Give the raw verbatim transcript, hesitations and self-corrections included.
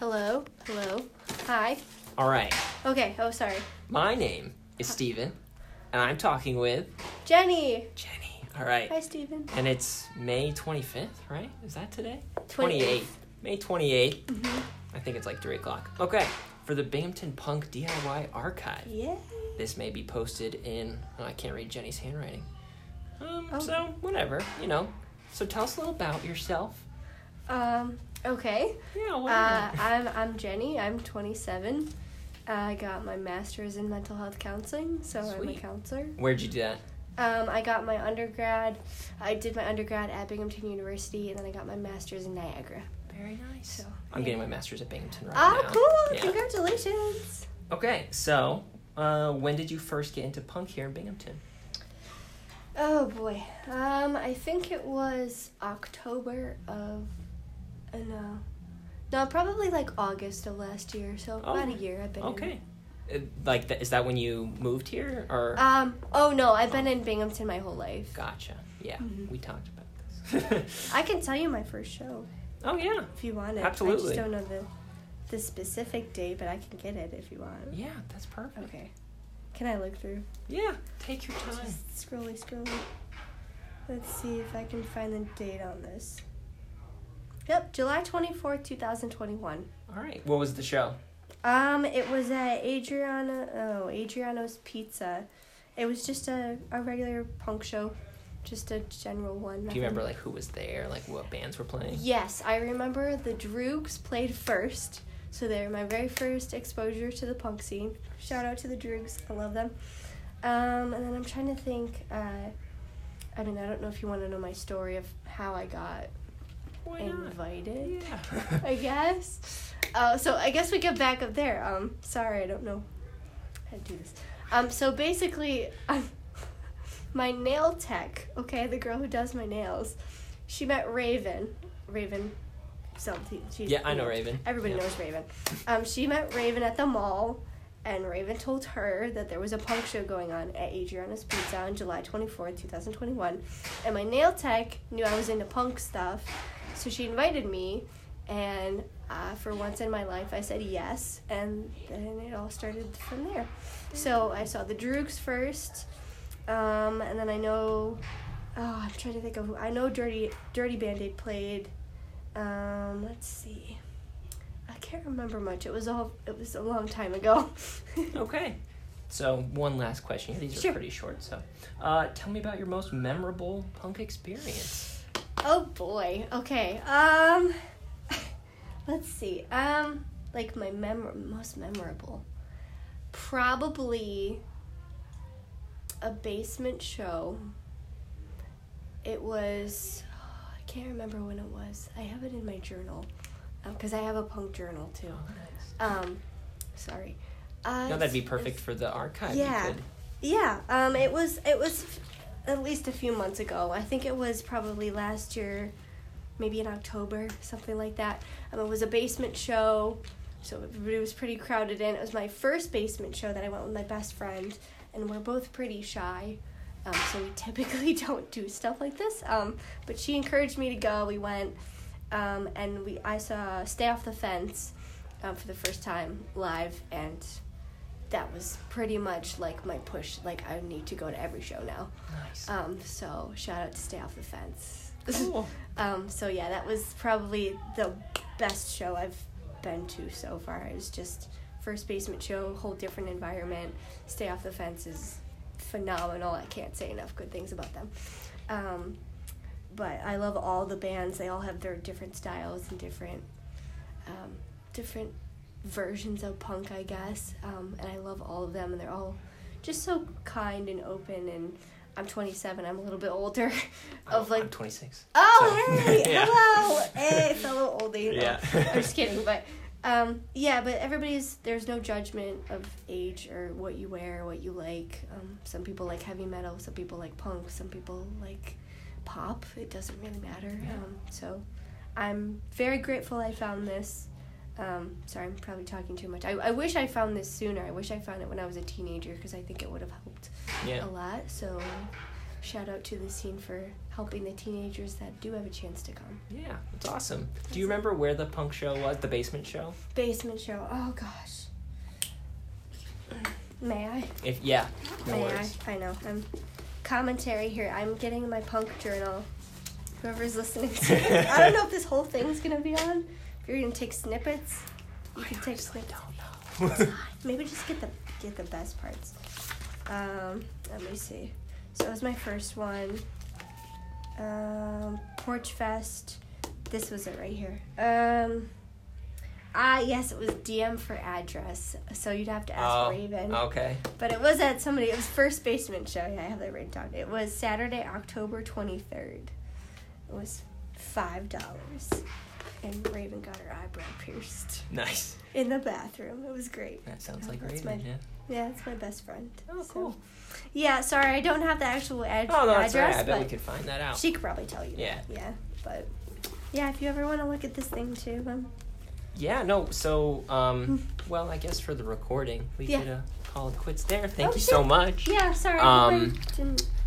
Hello? Hello? Hi? All right. Okay, oh, sorry. My name is Steven, and I'm talking with Jenny! Jenny. All right. Hi, Steven. And it's May twenty-fifth, right? Is that today? twenty-eighth. May twenty-eighth. Mm-hmm. I think it's like three o'clock. Okay. For the Binghamton Punk D I Y Archive. Yeah. This may be posted in... Oh, I can't read Jenny's handwriting. Um, Oh. So, whatever, you know. So tell us a little about yourself. Um, okay. Yeah, Uh, whatever. I'm, I'm Jenny. I'm twenty-seven. Uh, I got my master's in mental health counseling, so I'm a Sweet. counselor. Where'd you do that? Um, I got my undergrad. I did my undergrad at Binghamton University, and then I got my master's in Niagara. Very nice. So I'm yeah. getting my master's at Binghamton right Ah, now. cool! Yeah. Congratulations! Okay, so uh, when did you first get into punk here in Binghamton? Oh boy. Um, I think it was October of, uh, no, no, probably like August of last year. So Oh, about a year I've been. Okay. Uh, like, th- is that when you moved here, or? In. Um. Oh no, I've been in Binghamton my whole life. Gotcha. Yeah, Mhm. we talked about this. I can tell you my first show Oh yeah. if you want it. Absolutely. I just don't know the, the specific date, but I can get it if you want. Yeah, that's perfect. Okay. Can I look through? Yeah, take your time. Just scrolly, scrolly. Let's see if I can find the date on this. Yep, July twenty-fourth, twenty twenty-one. All right. What was the show? Um, it was at Adriana, oh, Adriano's Pizza. It was just a, a regular punk show, just a general one. Do you remember like who was there, like what bands were playing? Yes, I remember the Droogs played first, so they were my very first exposure to the punk scene. Shout out to the Droogs, I love them. Um, and then I'm trying to think, uh, I mean, I don't know if you want to know my story of how I got Why not? invited. Yeah. I guess. Uh, so I guess we get back up there. Um, sorry, I don't know how to do this. Um, so basically, um, my nail tech, okay, the girl who does my nails, she met Raven. Raven, something. She's, Yeah, I you know Raven. Everybody Yeah. knows Raven. Um, she met Raven at the mall, and Raven told her that there was a punk show going on at Adriana's Pizza on July twenty-fourth, twenty twenty-one. And my nail tech knew I was into punk stuff, so she invited me, and uh, for once in my life, I said yes, and then it all started from there. So I saw the Droogs first, um, and then I know, oh, I'm trying to think of who, I know Dirty Dirty Band-Aid played, um, let's see. I can't remember much. It was all. It was a long time ago. Okay. So one last question. These are Sure. pretty short. So, uh, tell me about your most memorable punk experience. Oh boy. Okay. Um. Let's see. Um. Like my mem- most memorable. Probably. A basement show. It was. I can't remember when it was. I have it in my journal. Because I have a punk journal too. Um, sorry. Uh, No, that'd be it's- perfect for the archive. Yeah. You could. Yeah. Um, it was. It was at least a few months ago. I think it was probably last year, maybe in October, something like that. Um, it was a basement show, so everybody was pretty crowded in. It was my first basement show that I went with my best friend, and we're both pretty shy. Um, so we typically don't do stuff like this. Um, but she encouraged me to go. We went. Um, and we I saw Stay Off the Fence um, for the first time live, and that was pretty much like my push. Like, I need to go to every show now. Nice. Um, so shout out to Stay Off the Fence. Cool. um, so yeah, that was probably the best show I've been to so far. It was just first basement show, whole different environment. Stay Off the Fence is phenomenal. I can't say enough good things about them. Um, But I love all the bands. They all have their different styles and different, um, different versions of punk, I guess. Um, and I love all of them, and they're all just so kind and open. And I'm twenty-seven. I'm a little bit older. Of Oh, like, I'm twenty-six. oh So- hey, Yeah. hello, hey, fellow oldie. No, Yeah. I'm just kidding, but. Um, yeah, but everybody's, there's no judgment of age or what you wear, what you like. Um, some people like heavy metal, some people like punk, some people like pop. It doesn't really matter. Yeah. Um, so I'm very grateful I found this. Um, sorry, I'm probably talking too much. I, I wish I found this sooner. I wish I found it when I was a teenager, because I think it would have helped Yeah. a lot. So shout out to the scene for helping the teenagers that do have a chance to come. Yeah, that's awesome. Do you remember where the punk show was? The basement show? Basement show. Oh gosh. May I? If yeah. No May worries. I? I know. I'm commentary here. I'm getting my punk journal. Whoever's listening to it. I don't know if this whole thing's gonna be on. If you're gonna take snippets, you I can take honestly snippets. don't know. Maybe just get the get the best parts. Um, let me see. So it was my first one. Um, Porch Fest. This was it right here. Um, ah, yes, it was D M for address. So you'd have to ask Oh, Raven. okay. But it was at somebody. It was First Basement Show. Yeah, I have that written down. It was Saturday, October twenty-third. It was five dollars, and Raven got her eyebrow pierced Nice. in the bathroom. It was great. That sounds Oh, like that's Raven, my- yeah. Yeah, it's my best friend. Oh, So- cool. Yeah, sorry, I don't have the actual ad- Oh, no, that's all address, right. I bet we but could find that out. she could probably tell you. Yeah. That. Yeah, but yeah, if you ever want to look at this thing too, um, Yeah, no, so, um, well, I guess for the recording, we Yeah. could uh, call it quits there. Thank Oh, you sure. so much. yeah, sorry, I hope Um, I didn't.